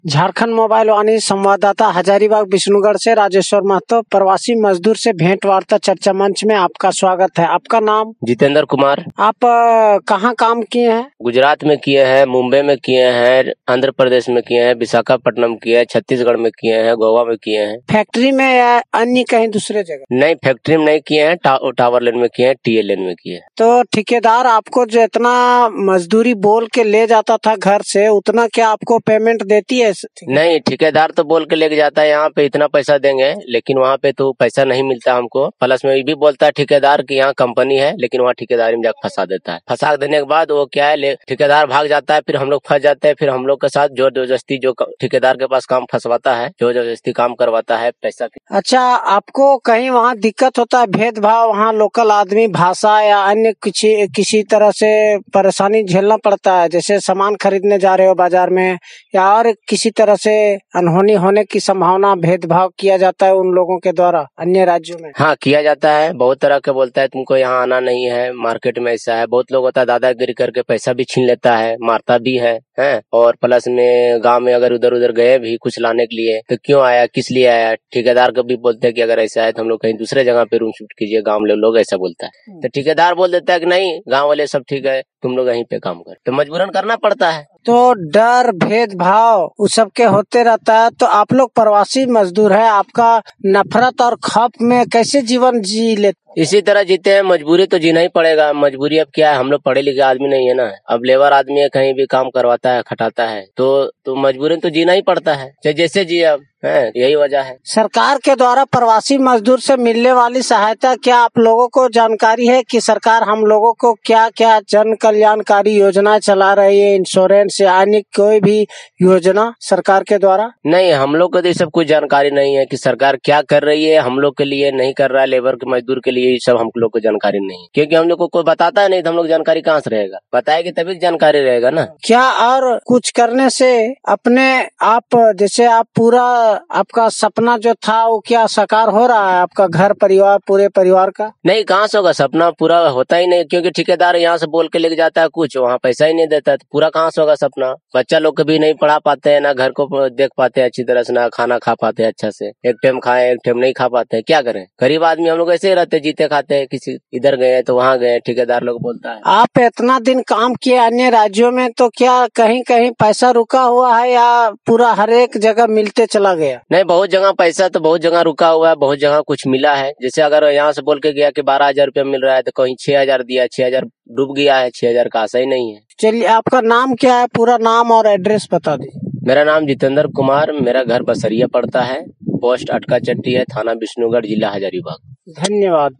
Jharkhand mobile वाणी संवाददाता हजारीबाग विष्णुगढ़ से राजेश्वर महतो, प्रवासी मजदूर से भेंट वार्ता चर्चा मंच में आपका स्वागत है। आपका नाम? जितेंद्र कुमार। आप कहाँ काम किए हैं? गुजरात में किए हैं, मुंबई में किए हैं, आंध्र प्रदेश में किए हैं, विशाखापट्टनम किए हैं, छत्तीसगढ़ में किए हैं, गोवा में किए हैं। फैक्ट्री में या अन्य कहीं दूसरे जगह? नहीं, फैक्ट्री में नहीं किए हैं, टावर लेन में किए हैं, टीएल लेन में किए हैं। तो ठेकेदार आपको जितना मजदूरी बोल के ले जाता था घर से, उतना क्या आपको पेमेंट देती है? नहीं, ठेकेदार तो बोल के लेके जाता है यहाँ पे इतना पैसा देंगे, लेकिन वहाँ पे तो पैसा नहीं मिलता हमको। प्लस में ये भी बोलता है ठेकेदार कि यहाँ कंपनी है, लेकिन वहाँ ठेकेदारी में जाकर फंसा देता है। फंसा देने के बाद वो क्या है, ठेकेदार भाग जाता है, फिर हम लोग फंस जाते हैं। फिर हम लोग के साथ जोर जबरदस्ती जो ठेकेदार के पास काम फंसवाता है, जोर जबरदस्ती काम करवाता है पैसा। अच्छा, आपको कहीं वहाँ दिक्कत होता है, भेदभाव, वहाँ लोकल आदमी भाषा या अन्य किसी तरह से परेशानी झेलना पड़ता है? जैसे सामान खरीदने जा रहे हो बाजार में, या और किसी तरह से अनहोनी होने की संभावना, भेदभाव किया जाता है उन लोगों के द्वारा अन्य राज्यों में? हाँ, किया जाता है। बहुत तरह के बोलता है तुमको यहाँ आना नहीं है, मार्केट में ऐसा है। बहुत लोग होता है दादागिरी करके पैसा भी छीन लेता है, मारता भी है। और प्लस में गांव में अगर उधर उधर गए भी कुछ लाने के लिए, तो क्यों आया, किस लिए आया, ठेकेदार को भी बोलते हैं कि अगर ऐसा है तो हम लोग कहीं दूसरे जगह पे रूम शिफ्ट कीजिए। गाँव लोग ऐसा बोलता है, तो ठेकेदार बोल देता है कि नहीं, गाँव वाले सब ठीक है, तुम लोग यहीं पे काम कर। तो मजबूरन करना पड़ता है। तो डर भेदभाव उस सब के होते रहता है। तो आप लोग प्रवासी मजदूर है, आपका नफरत और खौफ में कैसे जीवन जी लेते? इसी तरह जीते हैं। मजबूरी तो जीना ही पड़ेगा। मजबूरी अब क्या है, हम लोग पढ़े लिखे आदमी नहीं है ना। अब लेबर आदमी है, कहीं भी काम करवाता है, खटाता है, तो मजबूरी तो जीना ही पड़ता है, चाहे जैसे जिए। अब यही वजह है। सरकार के द्वारा प्रवासी मजदूर से मिलने वाली सहायता, क्या आप लोगों को जानकारी है कि सरकार हम लोगों को क्या क्या जन कल्याणकारी योजना चला रही है, इंश्योरेंस या अन्य कोई भी योजना सरकार के द्वारा? नहीं, हम लोग को तो सब कुछ जानकारी नहीं है कि सरकार क्या कर रही है, हम लोग के लिए नहीं कर रहा है, लेबर के मजदूर के लिए, ये सब हम लोग को जानकारी नहीं है। क्योंकि हम लोग को कोई बताता है नहीं, तो हम लोग जानकारी कहाँ से रहेगा? बताएगी तभी जानकारी रहेगा ना। क्या और कुछ करने से अपने आप, जैसे आप पूरा आपका सपना जो था वो क्या साकार हो रहा है, आपका घर परिवार, पूरे परिवार का? नहीं, कहाँ से होगा, सपना पूरा होता ही नहीं। क्योंकि ठेकेदार यहाँ से बोल के लेके जाता है कुछ, वहाँ पैसा ही नहीं देता है, तो पूरा कहाँ से होगा सपना? बच्चा लोग को भी नहीं पढ़ा पाते हैं, ना घर को देख पाते हैं अच्छी तरह से, ना खाना खा पाते हैं अच्छा से। एक टाइम खाए, एक टाइम नहीं खा पाते हैं, क्या करें? गरीब आदमी हम लोग ऐसे ही रहते, जीते खाते हैं। किसी इधर गए तो वहाँ गए, ठेकेदार लोग बोलता है। आप इतना दिन काम किए अन्य राज्यों में, तो क्या कहीं कहीं पैसा रुका हुआ है या पूरा हर एक जगह मिलते चला गया? नहीं, बहुत जगह पैसा तो बहुत जगह रुका हुआ है, बहुत जगह कुछ मिला है। जैसे अगर यहाँ से बोल के गया कि 12,000 रुपया मिल रहा है, तो कहीं 6,000 दिया, 6,000 डूब गया है, 6,000 का आशा ही नहीं है। चलिए, आपका नाम क्या है? पूरा नाम और एड्रेस बता दीजिए। मेरा नाम जितेंद्र कुमार, मेरा घर बसरिया पड़ता है, पोस्ट अटका चट्टी है, थाना विष्णुगढ़, जिला हजारीबाग। धन्यवाद।